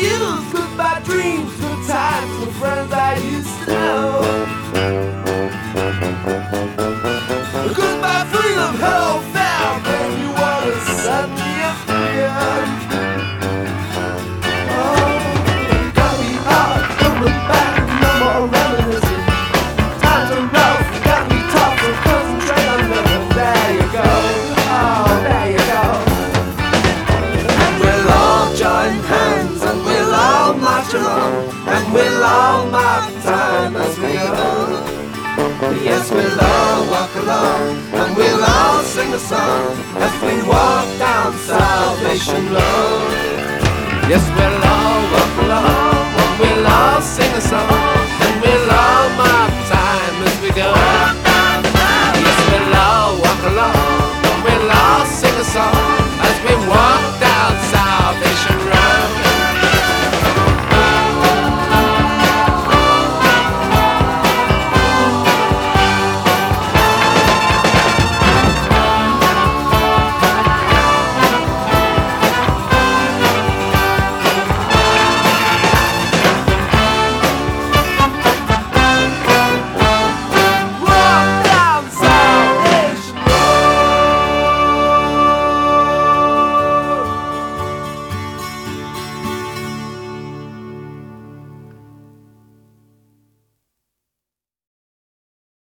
youth, goodbye dreams, good times, the friends I used to know. Goodbye freedom, hello found, when you wanna suddenly appear. Oh, got me hard, coming back, no more reminiscing. Times are rough, got me tough, so concentrate on living. There you go, oh, there you go. And we'll all join hands, and we'll all march along, and we'll all mark time as we go. Yes, we'll all walk along, and we'll all sing a song as we walk down Salvation Road. Yes, we'll all walk along.